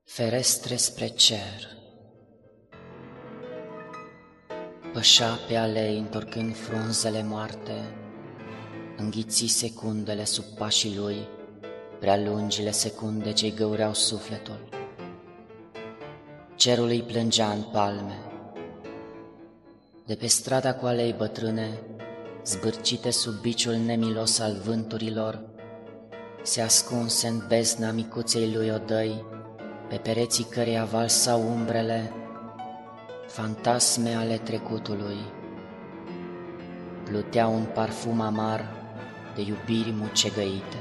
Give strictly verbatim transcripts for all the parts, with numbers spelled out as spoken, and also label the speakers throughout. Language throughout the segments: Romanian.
Speaker 1: Ferestre spre cer. Pășea pe alei întorcând frunzele moarte, înghiți secundele sub pașii lui, prea lungile secunde ce-i găureau sufletul. Cerul îi plângea în palme. De pe strada cu alei bătrâne, zbârcite sub biciul nemilos al vânturilor, se ascunse în bezna micuței lui odăi, pe pereții căreia valsau umbrele, fantasme ale trecutului. Plutea un parfum amar de iubiri mucegăite.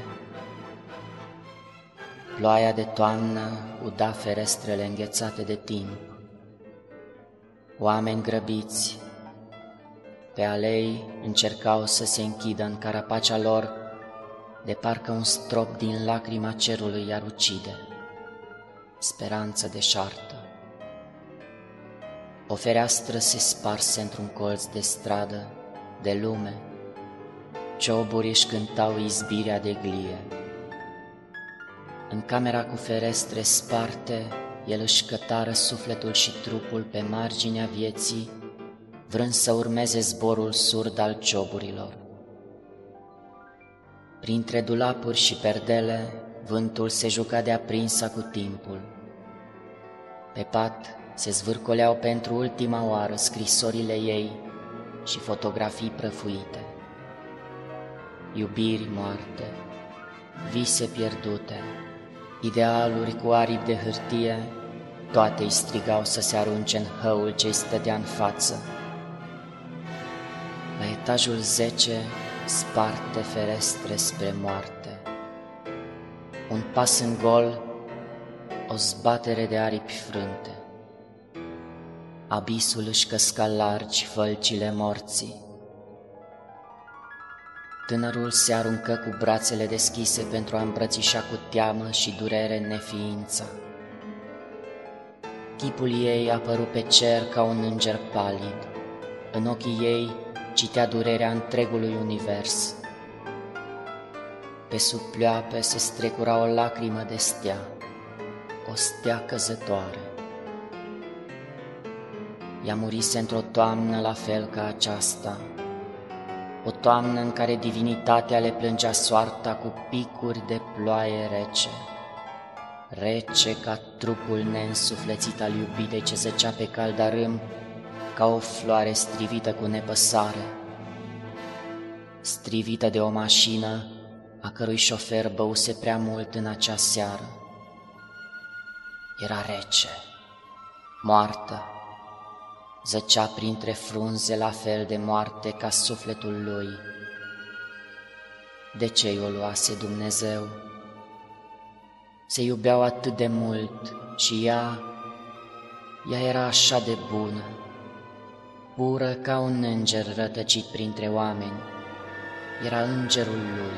Speaker 1: Ploaia de toamnă uda ferestrele înghețate de timp. Oameni grăbiți pe alei încercau să se închidă în carapacea lor, de parcă un strop din lacrima cerului i-ar ucide. Speranță deșartă. O fereastră se sparse într-un colț de stradă, de lume. Cioburi își cântau izbirea de glie. În camera cu ferestre sparte, el își cătară sufletul și trupul pe marginea vieții, vrând să urmeze zborul surd al cioburilor. Printre dulapuri și perdele, vântul se juca de aprinsa cu timpul. Pe pat se zvârcoleau pentru ultima oară scrisorile ei și fotografii prăfuite. Iubiri moarte, vise pierdute, idealuri cu aripi de hârtie, toate îi strigau să se arunce în hăul ce-i stătea în față. La etajul zece, sparte ferestre spre moarte. Un pas în gol, o zbatere de aripi frânte. Abisul își căsca largi fălcile morții. Tânărul se aruncă cu brațele deschise pentru a îmbrățișa cu teamă și durere neființa. Chipul ei apăru pe cer ca un înger palid. În ochii ei citea durerea întregului univers. Pe sub pleoape se strecura o lacrimă de stea, o stea căzătoare. Ea murise într-o toamnă la fel ca aceasta, o toamnă în care divinitatea le plângea soarta cu picuri de ploaie rece, rece ca trupul neînsuflețit al iubitei ce zăcea pe caldarâm ca o floare strivită cu nepăsare, strivită de o mașină a cărui șofer băuse prea mult în acea seară. Era rece, moartă, zăcea printre frunze la fel de moarte ca sufletul lui. De ce i-o luase Dumnezeu? Se iubeau atât de mult și ea, ea era așa de bună, pură ca un înger rătăcit printre oameni, era îngerul lui.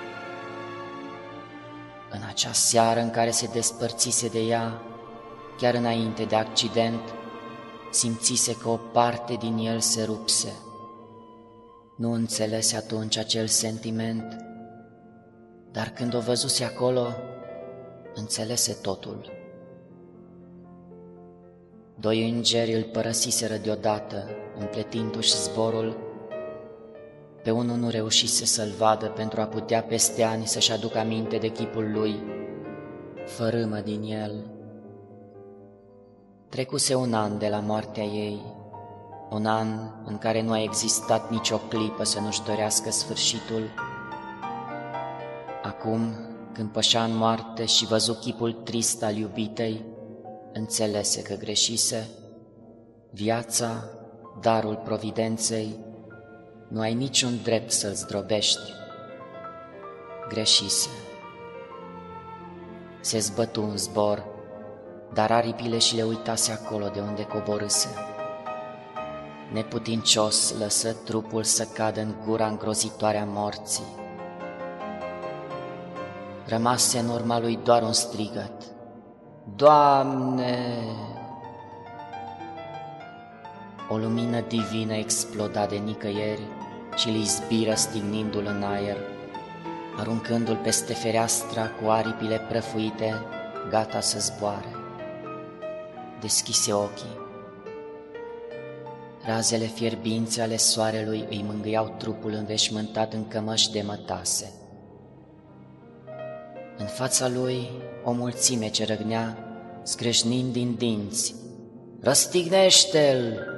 Speaker 1: În acea seară în care se despărțise de ea, chiar înainte de accident, simțise că o parte din el se rupse. Nu înțelese atunci acel sentiment, dar când o văzuse acolo, înțelese totul. Doi îngeri îl părăsiseră deodată, împletindu-și zborul. Pe unul nu reușise să-l vadă pentru a putea peste ani să-și aducă aminte de chipul lui, fărâmă din el. Trecuse un an de la moartea ei, un an în care nu a existat nicio clipă să nu-și dorească sfârșitul. Acum, când pășea în moarte și văzu chipul trist al iubitei, înțelese că greșise. Viața, darul providenței, nu ai niciun drept să-l zdrobești. Greșise. Se zbătu în zbor, dar aripile și le uitase acolo de unde coborâse. Neputincios lăsă trupul să cadă în gura îngrozitoare a morții. Rămase în urma lui doar un strigăt: Doamne! O lumină divină exploda de nicăieri și îl izbiră stignindu-l în aer, aruncându-l peste fereastra cu aripile prăfuite, gata să zboare. deschise ochii. Razele fierbinți ale soarelui îi mângâiau trupul înveșmântat în cămăși de mătase. În fața lui o mulțime ce răgnea, scrâșnind din dinți: "Răstignește-l!"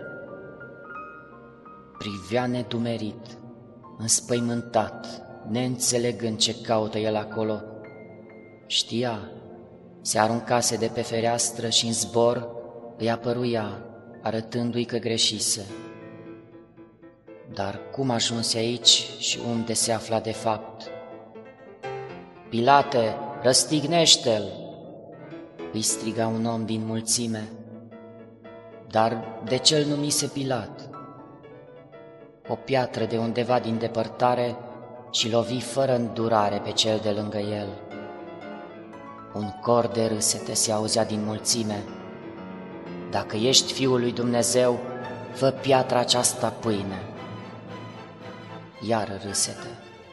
Speaker 1: Privea nedumerit, înspăimântat, neînțelegând ce caută el acolo. Știa, se aruncase de pe fereastră și în zbor îi apăru ea, arătându-i că greșise. Dar cum ajunse aici și unde se afla de fapt? "Pilate, răstignește-l!" îi striga un om din mulțime. Dar de ce îl numise Pilat? O piatră de undeva din depărtare și lovi fără îndurare pe cel de lângă el. Un cor de râsete se auzea din mulțime: "Dacă ești Fiul lui Dumnezeu, fă piatra aceasta pâine." Iar râsete.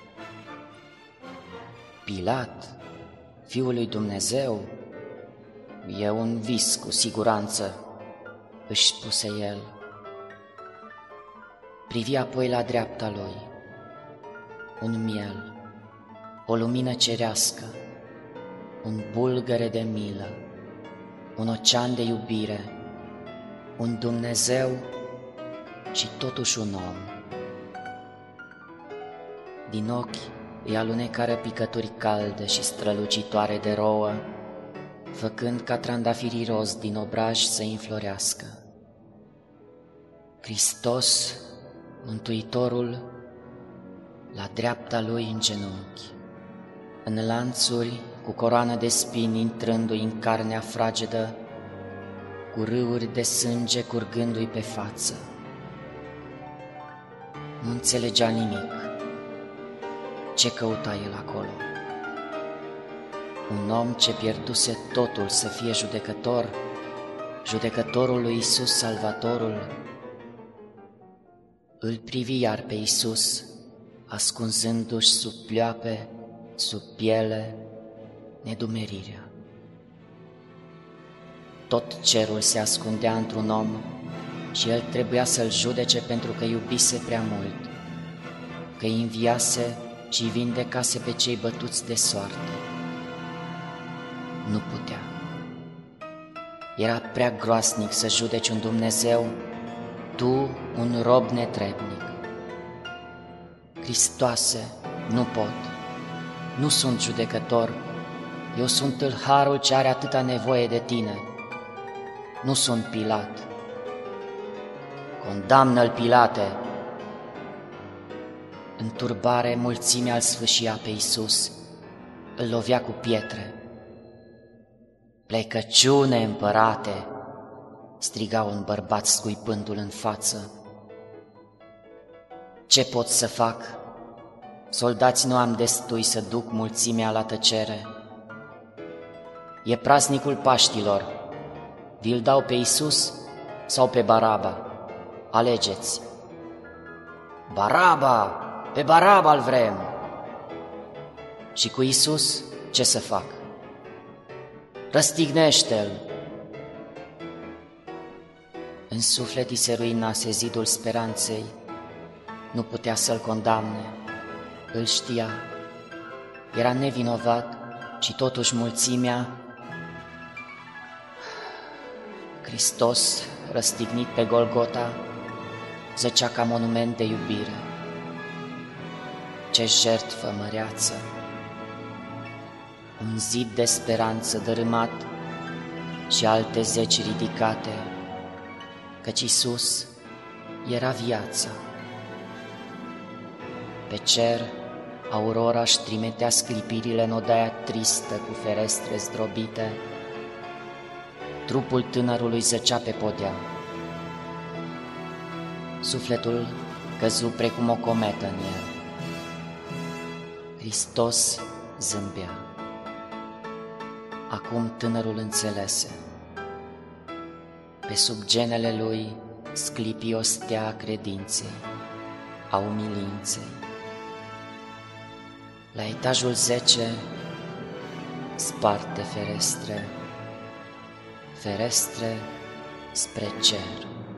Speaker 1: Pilat, Fiul lui Dumnezeu? E un vis cu siguranță, își spuse el. Privi apoi la dreapta lui. Un miel, o lumină cerească, un bulgăre de milă, un ocean de iubire, un Dumnezeu și totuși un om. Din ochi îi alunecară picături calde și strălucitoare de rouă, făcând ca trandafirii roz din obraj să înflorească. Hristos, Mântuitorul, la dreapta lui în genunchi, în lanțuri, cu coroană de spini intrându-i în carnea fragedă, cu râuri de sânge curgându-i pe față. Nu înțelegea nimic. Ce căuta el acolo? Un om ce pierduse totul să fie judecător, judecătorul lui Iisus, Salvatorul. Îl privi iar pe Iisus, ascunzându-și sub pleoape, sub piele, nedumerirea. Tot cerul se ascundea într-un om și el trebuia să-l judece pentru că iubise prea mult, că îi înviase și îi vindecase pe cei bătuți de soarte. Nu putea. Era prea groasnic să judeci un Dumnezeu, tu, un rob netrebnic. Hristoase, nu pot, nu sunt judecător, eu sunt tâlharul ce are atâta nevoie de tine. Nu sunt Pilat. Condamnă-l, Pilate! În turbare, mulțimea îl sfâșia pe Iisus, îl lovea cu pietre. Plecăciune, împărate! Striga un bărbat scuipându-l în față. Ce pot să fac? Soldați nu am destui să duc mulțimea la tăcere. E praznicul Paștilor. Vi-l dau pe Iisus sau pe Baraba? Alegeți. Baraba! Pe Baraba-l vrem! Și cu Iisus ce să fac? Răstignește-l! În suflet îi se ruinase zidul speranței, nu putea să-l condamne, îl știa, era nevinovat și totuși mulțimea. Hristos, răstignit pe Golgota, zăcea ca monument de iubire. Ce jertfă măreață! Un zid de speranță dărâmat și alte zeci ridicate, căci Iisus era viața. Pe cer, aurora își trimitea sclipirile în odaia tristă cu ferestre zdrobite. Trupul tânărului zăcea pe podea. Sufletul căzu precum o cometă în el. Hristos zâmbea. Acum tânărul înțelese. Pe sub genele lui sclipi o stea a credinței, a umilinței. La etajul zece, sparte ferestre, ferestre spre cer.